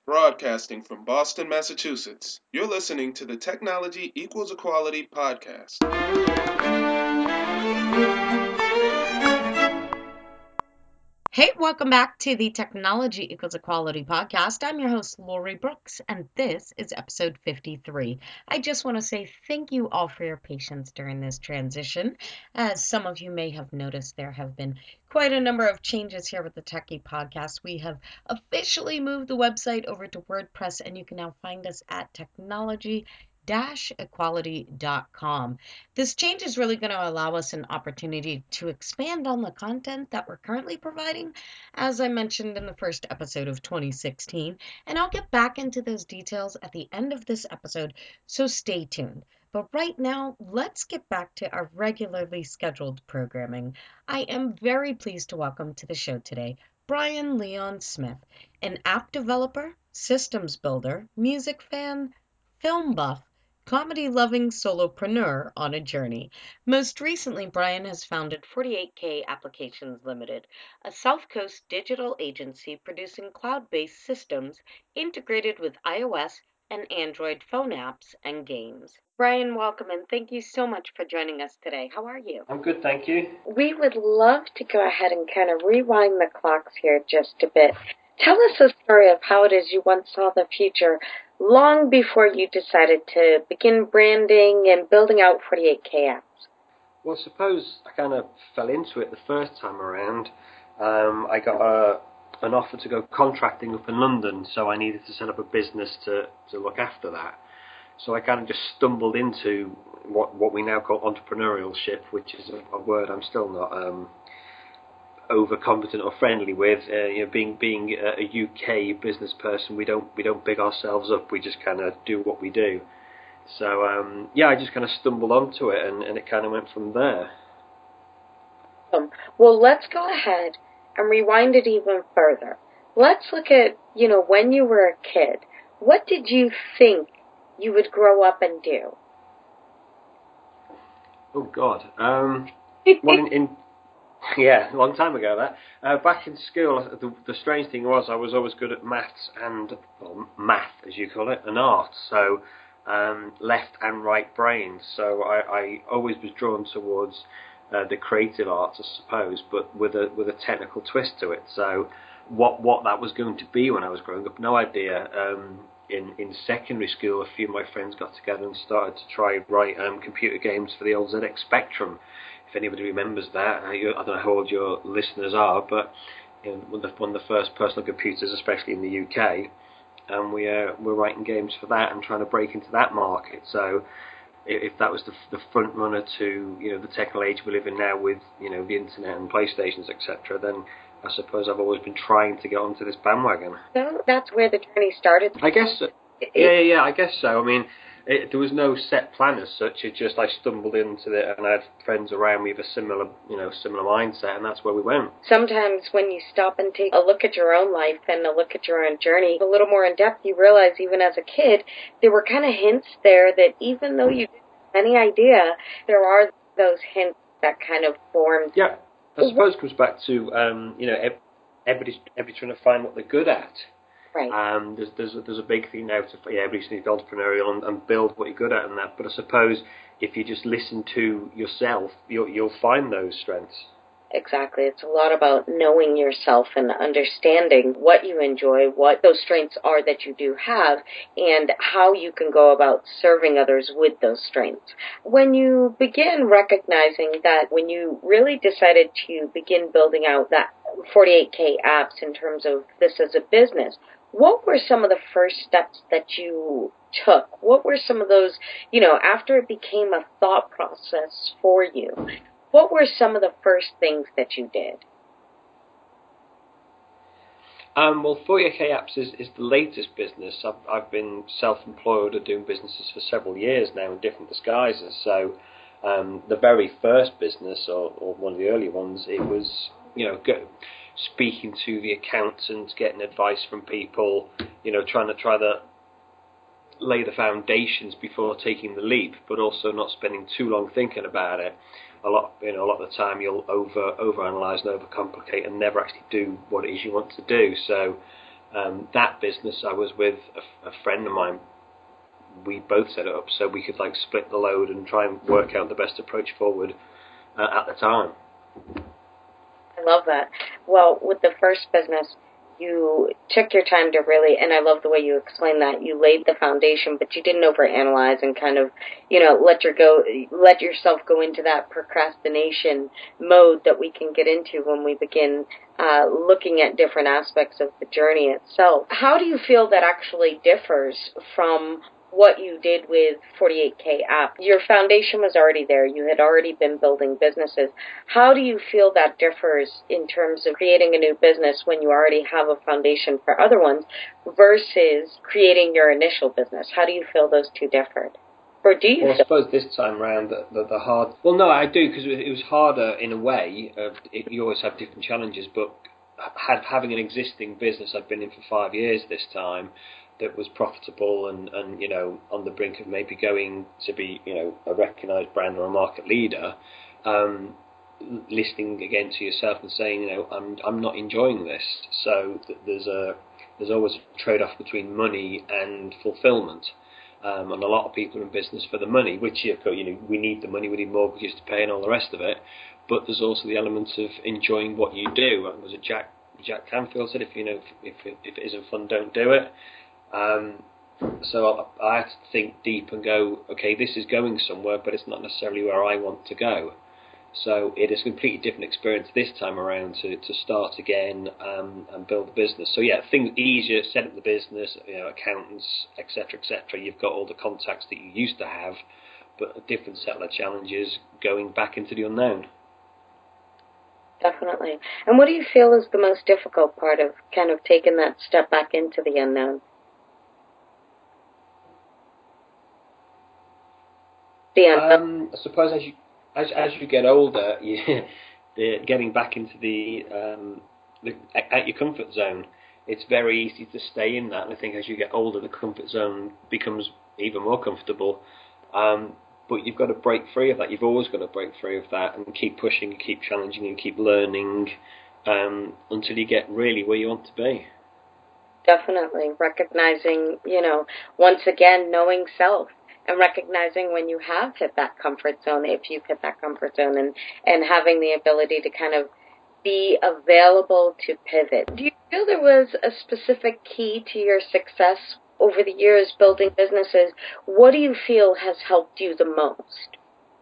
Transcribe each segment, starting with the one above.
Broadcasting from Boston, Massachusetts, you're listening to the Technology Equals Equality podcast. Hey, welcome back to the Technology Equals Equality podcast. I'm your host, Lori Brooks, and this is episode 53. I just want to say thank you all for your patience during this transition. As some of you may have noticed, there have been quite a number of changes here with the Techie podcast. We have officially moved the website over to WordPress, and you can now find us at technology-equality.com. This change is really going to allow us an opportunity to expand on the content that we're currently providing, as I mentioned in the first episode of 2016, and I'll get back into those details at the end of this episode, so stay tuned. But right now, let's get back to our regularly scheduled programming. I am very pleased to welcome to the show today Brian Leon Smith, an app developer, systems builder, music fan, film buff, comedy-loving solopreneur on a journey. Most recently, Brian has founded 48K Applications Limited, a South Coast digital agency producing cloud-based systems integrated with iOS and Android phone apps and games. Brian, welcome and thank you so much for joining us today. How are you? I'm good, thank you. We would love to go ahead and kind of rewind the clocks here just a bit. Tell us a story of how it is you once saw the future long before you decided to begin branding and building out 48K apps. Well, suppose I kind of fell into it the first time around. I got an offer to go contracting up in London, so I needed to set up a business to look after that. So I kind of just stumbled into what we now call entrepreneurship, which is a word I'm still not overcompetent or friendly with. Being a UK business person, we don't big ourselves up. We just kind of do what we do. So I just kind of stumbled onto it, and it kind of went from there. Well, let's go ahead and rewind it even further. Let's look at, when you were a kid. What did you think you would grow up and do? Oh God. Well, a long time ago that. Back in school, the strange thing was I was always good at maths math as you call it, and art. So left and right brain. So I always was drawn towards the creative arts, I suppose, but with a technical twist to it. So what that was going to be when I was growing up, no idea. In secondary school, a few of my friends got together and started to try write computer games for the old ZX Spectrum. If anybody remembers that, I don't know how old your listeners are, but one of the first personal computers, especially in the UK, and we're writing games for that and trying to break into that market. So if that was the front runner to the technical age we live in now with the internet and PlayStations, etc., then I suppose I've always been trying to get onto this bandwagon. So that's where the journey started. I guess so. Yeah, I guess so. I mean, there was no set plan as such. It just I stumbled into it, and I had friends around me with a similar mindset, and that's where we went. Sometimes when you stop and take a look at your own life and a look at your own journey a little more in depth, you realize even as a kid, there were kind of hints there that even though you didn't have any idea, there are those hints that kind of formed. Yeah. I suppose it comes back to everybody's trying to find what they're good at. Right. There's a big thing now to everybody's need to be entrepreneurial and build what you're good at and that. But I suppose if you just listen to yourself, you'll find those strengths. Exactly. It's a lot about knowing yourself and understanding what you enjoy, what those strengths are that you do have, and how you can go about serving others with those strengths. When you begin recognizing that, when you really decided to begin building out that 48K apps in terms of this as a business, what were some of the first steps that you took? What were some of those, after it became a thought process for you? What were some of the first things that you did? Well, 48K Apps is the latest business. I've been self-employed or doing businesses for several years now in different disguises. So the very first business, or one of the early ones, it was speaking to the accountants, getting advice from people, trying to lay the foundations before taking the leap, but also not spending too long thinking about it. A lot of the time you'll overanalyze and overcomplicate and never actually do what it is you want to do. So That business, I was with a friend of mine. We both set it up so we could like split the load and try and work out the best approach forward at the time. I love that. Well, with the first business, you took your time to really, and I love the way you explained that, you laid the foundation, but you didn't overanalyze and kind of, let yourself go into that procrastination mode that we can get into when we begin looking at different aspects of the journey itself. How do you feel that actually differs from what you did with 48K app? Your foundation was already there. You had already been building businesses. How do you feel that differs in terms of creating a new business when you already have a foundation for other ones versus creating your initial business? How do you feel those two differed? Or do you? Well, I suppose this time around the hard... Well, no, I do, because it was harder in a way. You always have different challenges, but having an existing business I've been in for 5 years this time, that was profitable and on the brink of maybe going to be a recognised brand or a market leader, listening again to yourself and saying I'm not enjoying this. So there's always a trade-off between money and fulfilment, and a lot of people are in business for the money, which we need the money, we need mortgages to pay and all the rest of it. But there's also the element of enjoying what you do. Was it Jack Canfield said, if it isn't fun, don't do it. So I had to think deep and go, okay, this is going somewhere, but it's not necessarily where I want to go. So it is a completely different experience this time around to start again and build the business. So yeah, things easier, set up the business, accountants, etc., etc. You've got all the contacts that you used to have, but a different set of challenges going back into the unknown. Definitely. And what do you feel is the most difficult part of kind of taking that step back into the unknown? I suppose as you get older, getting back into at your comfort zone, it's very easy to stay in that. And I think as you get older, the comfort zone becomes even more comfortable. But you've got to break free of that. You've always got to break free of that and keep pushing, and keep challenging, and keep learning until you get really where you want to be. Definitely. Recognizing, once again, knowing self. And recognizing when you have hit that comfort zone, if you've hit that comfort zone, and having the ability to kind of be available to pivot. Do you feel there was a specific key to your success over the years building businesses? What do you feel has helped you the most?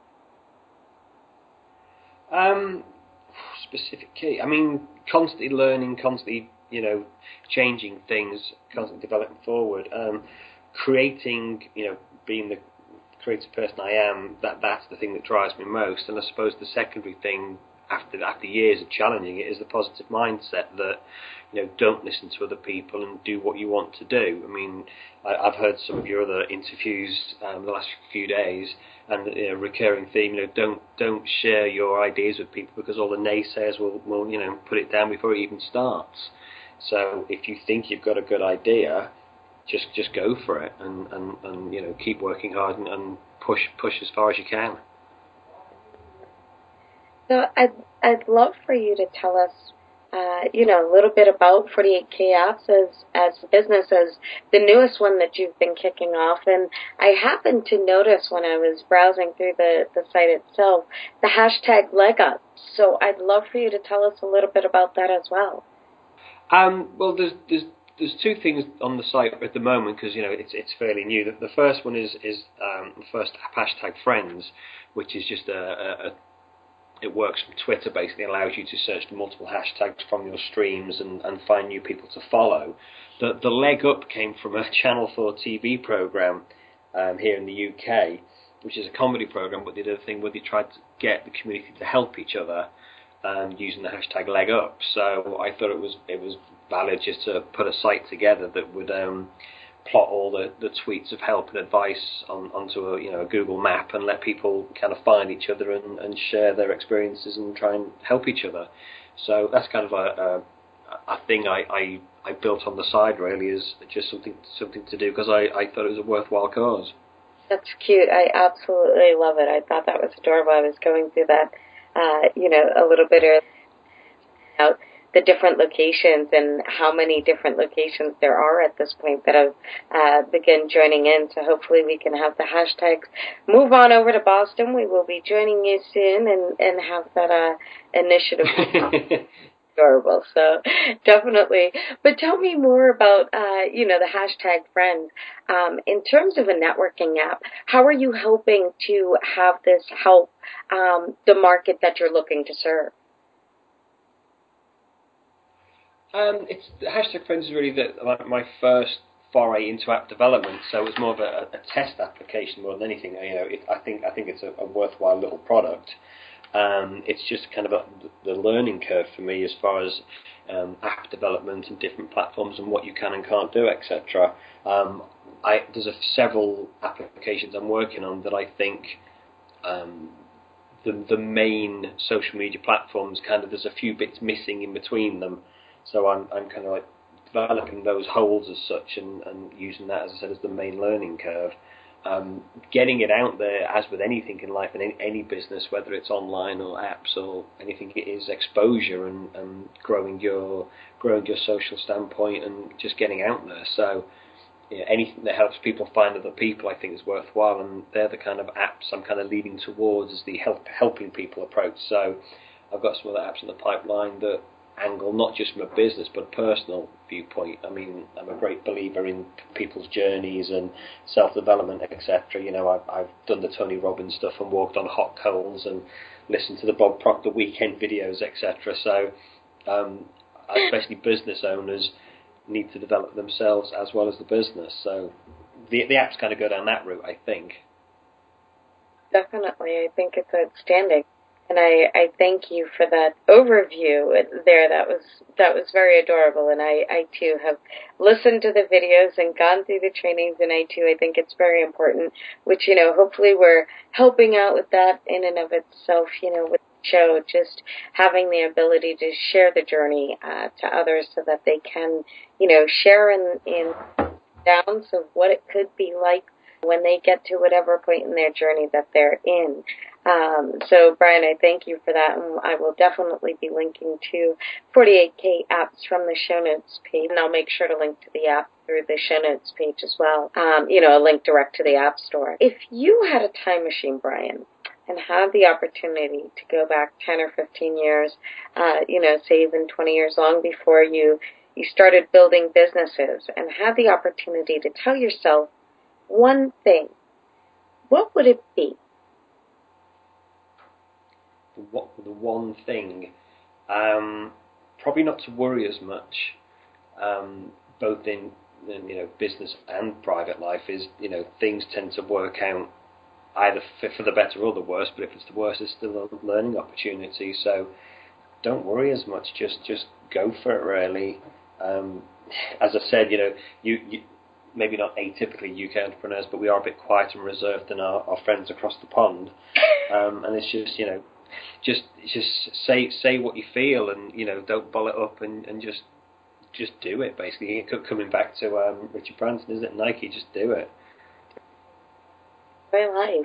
Specific key. I mean, constantly learning, constantly, changing things, constantly developing forward. Creating, being the creative person I am, that's the thing that drives me most. And I suppose the secondary thing after years of challenging it is the positive mindset that, don't listen to other people and do what you want to do. I mean, I've heard some of your other interviews the last few days, and a recurring theme, don't share your ideas with people because all the naysayers will put it down before it even starts. So if you think you've got a good idea, just go for it and keep working hard and push as far as you can. So I'd love for you to tell us a little bit about 48K Apps as a business, as the newest one that you've been kicking off. And I happened to notice when I was browsing through the site itself, the hashtag leg up. So I'd love for you to tell us a little bit about that as well. Well, there's two things on the site at the moment because it's fairly new. The first one is the first hashtag friends, which is just it works from Twitter, basically allows you to search for multiple hashtags from your streams and find new people to follow. The leg up came from a Channel 4 TV program here in the UK, which is a comedy program, but they did a thing where they tried to get the community to help each other using the hashtag leg up. So I thought it was valid just to put a site together that would plot all the tweets of help and advice onto a Google map and let people kind of find each other and share their experiences and try and help each other. So that's kind of a thing I built on the side, really, is just something to do because I thought it was a worthwhile cause. That's cute. I absolutely love it. I thought that was adorable. I was going through that, a little bit earlier. the different locations and how many different locations there are at this point that have begun joining in. So hopefully we can have the hashtags move on over to Boston. We will be joining you soon and have that initiative. Adorable. So definitely. But tell me more about, the hashtag friends. In terms of a networking app, how are you helping to have this help the market that you're looking to serve? It's hashtag friends is really my first foray into app development. So it was more of a test application more than anything. I think it's a worthwhile little product. It's just kind of the learning curve for me as far as app development and different platforms and what you can and can't do, etc. There's several applications I'm working on that I think the main social media platforms there's a few bits missing in between them. So I'm kind of like developing those holes as such and using that, as I said, as the main learning curve. Getting it out there, as with anything in life and any business, whether it's online or apps or anything, it is exposure and growing your social standpoint and just getting out there. So anything that helps people find other people, I think, is worthwhile, and they're the kind of apps I'm kind of leading towards as the helping people approach. So I've got some other apps in the pipeline that angle not just from a business but a personal viewpoint. I mean, I'm a great believer in people's journeys and self-development, etc. I've done the Tony Robbins stuff and walked on hot coals and listened to the Bob Proctor weekend videos, etc. So especially business owners need to develop themselves as well as the business. So the apps kind of go down that route, I think. Definitely. I think it's outstanding. And I thank you for that overview there. That was very adorable. And I too have listened to the videos and gone through the trainings, and I think it's very important, which, hopefully we're helping out with that in and of itself, with the show, just having the ability to share the journey to others so that they can, share in downs of what it could be like when they get to whatever point in their journey that they're in. So, Brian, I thank you for that, and I will definitely be linking to 48K apps from the show notes page, and I'll make sure to link to the app through the show notes page as well, a link direct to the App Store. If you had a time machine, Brian, and had the opportunity to go back 10 or 15 years, say even 20 years, long before you started building businesses, and had the opportunity to tell yourself one thing, what would it be? The one thing, probably not to worry as much, both in business and private life. Is things tend to work out either for the better or the worse. But if it's the worst, it's still a learning opportunity. So don't worry as much. Just go for it. Really, as I said, you maybe not atypically UK entrepreneurs, but we are a bit quieter and reserved than our friends across the pond. And it's just just say what you feel, and don't bottle it up, and just do it. Basically, coming back to Richard Branson, isn't it? Nike, just do it. My life,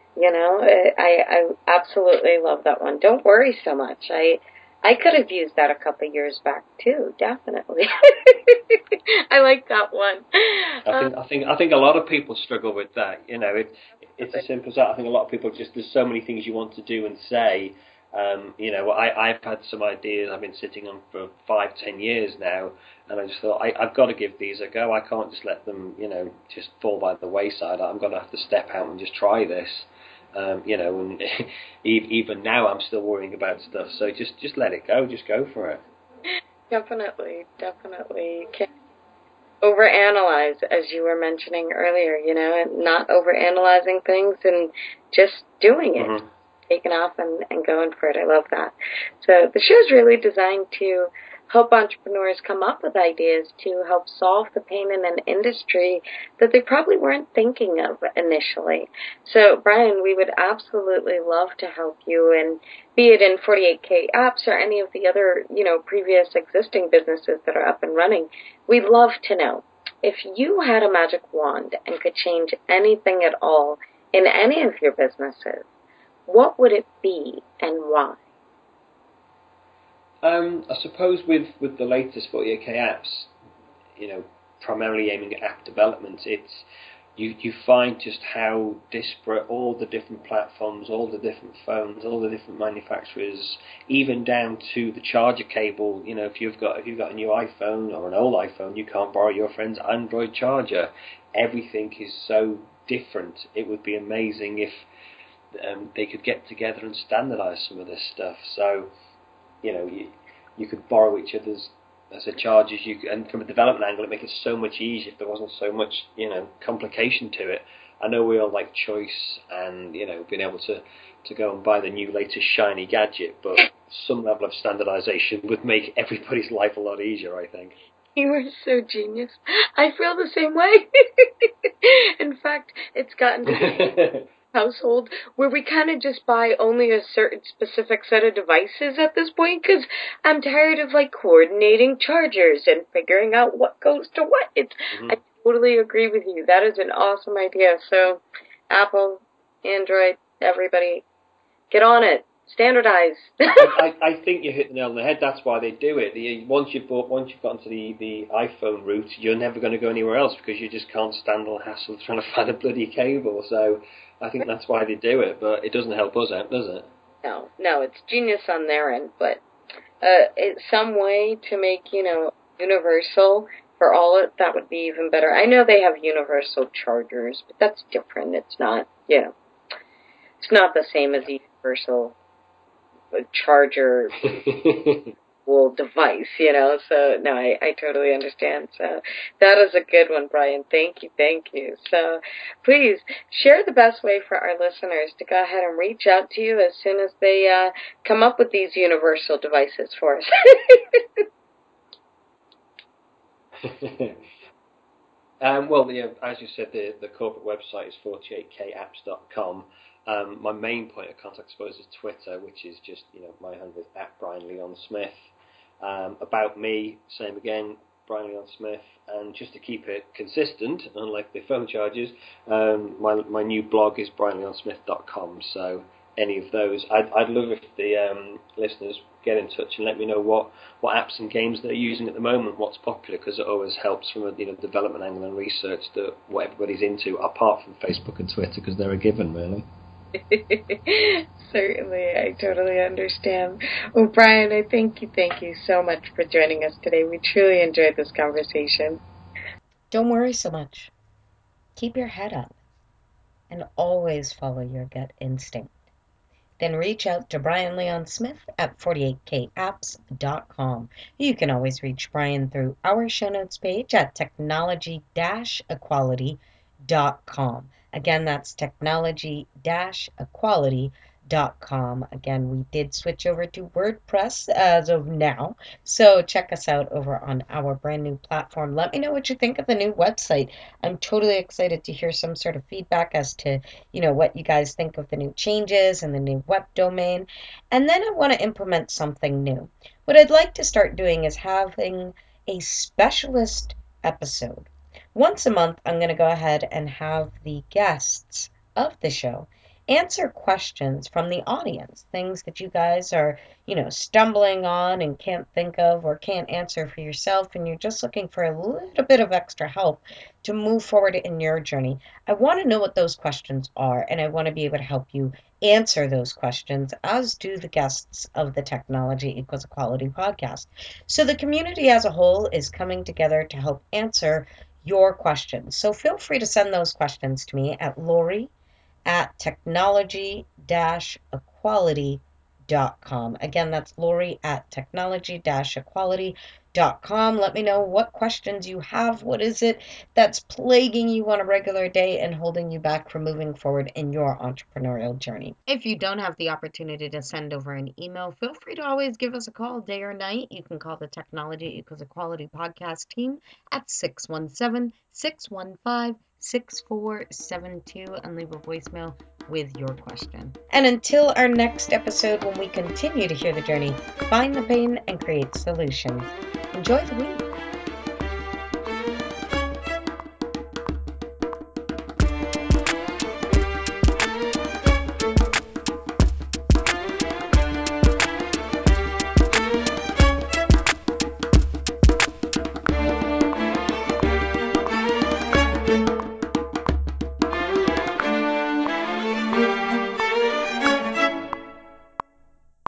I absolutely love that one. Don't worry so much. I could have used that a couple of years back too, definitely. I like that one. I think a lot of people struggle with that. It's as simple as that. I think a lot of people there's so many things you want to do and say. I've had some ideas I've been sitting on for 5-10 years now, and I just thought I've got to give these a go. I can't just let them, just fall by the wayside. I'm going to have to step out and just try this. And even now I'm still worrying about stuff. So just let it go. Just go for it. Definitely. You can't overanalyze, as you were mentioning earlier, and not overanalyzing things and just doing it. Mm-hmm. Taking off and going for it. I love that. So the show is really designed to help entrepreneurs come up with ideas to help solve the pain in an industry that they probably weren't thinking of initially. So, Brian, we would absolutely love to help you, and be it in 48K apps or any of the other, previous existing businesses that are up and running. We'd love to know, if you had a magic wand and could change anything at all in any of your businesses, what would it be and why? I suppose with the latest 48K apps, primarily aiming at app development, you find just how disparate all the different platforms, all the different phones, all the different manufacturers, even down to the charger cable. If you've got a new iPhone or an old iPhone, you can't borrow your friend's Android charger. Everything is so different. It would be amazing if they could get together and standardise some of this stuff. So, you could borrow each other's chargers. And from a development angle, it'd make it so much easier if there wasn't so much, complication to it. I know we all like choice and, being able to go and buy the new latest shiny gadget, but some level of standardisation would make everybody's life a lot easier, I think. You are so genius. I feel the same way. In fact, it's gotten to household where we kind of just buy only a certain specific set of devices at this point, because I'm tired of coordinating chargers and figuring out what goes to what. I totally agree with you. That is an awesome idea. So Apple, Android, everybody, get on it. Standardize. I think you hit the nail on the head. That's why they do it. Once you've gotten to the iPhone route, you're never going to go anywhere else because you just can't stand the hassle of trying to find a bloody cable. So I think that's why they do it. But it doesn't help us out, does it? No, it's genius on their end. But it's some way to make universal for all it. That would be even better. I know they have universal chargers, but that's different. It's not. It's not the same as the universal charger device, so no, I totally understand. So that is a good one, Brian. Thank you. So please share the best way for our listeners to go ahead and reach out to you as soon as they come up with these universal devices for us. Well, as you said, the corporate website is 48kapps.com. My main point of contact, I suppose, is Twitter, which is just, my handle is @BrianLeonSmith. About me, same again, Brian Leon Smith. And just to keep it consistent, unlike the phone charges, my new blog is brianleonsmith.com. So any of those, I'd love if the listeners get in touch and let me know what apps and games they're using at the moment, what's popular, because it always helps from a development angle and research that what everybody's into, apart from Facebook and Twitter, because they're a given, really. Certainly, I totally understand. Well, Brian, I thank you so much for joining us today. We truly enjoyed this conversation. Don't worry so much. Keep your head up and always follow your gut instinct. Then reach out to Brian Leon Smith at 48kapps.com. You can always reach Brian through our show notes page at technology-equality.com. Again, that's technology-equality.com. Again, we did switch over to WordPress as of now, so check us out over on our brand new platform. Let me know what you think of the new website. I'm totally excited to hear some sort of feedback as to, what you guys think of the new changes and the new web domain. And then I want to implement something new. What I'd like to start doing is having a specialist episode. Once a month, I'm going to go ahead and have the guests of the show answer questions from the audience, things that you guys are, stumbling on and can't think of or can't answer for yourself, and you're just looking for a little bit of extra help to move forward in your journey. I want to know what those questions are, and I want to be able to help you answer those questions, as do the guests of the Technology Equals Equality podcast. So the community as a whole is coming together to help answer your questions. So feel free to send those questions to me at Lori@technology-equality.com. Again, that's Lori@technology-equality.com. Let me know what questions you have. What is it that's plaguing you on a regular day and holding you back from moving forward in your entrepreneurial journey? If you don't have the opportunity to send over an email, feel free to always give us a call day or night. You can call the Technology Equals Equality podcast team at 617-615-6472 and leave a voicemail with your question. And until our next episode, when we continue to hear the journey, find the pain and create solutions. Enjoy the week.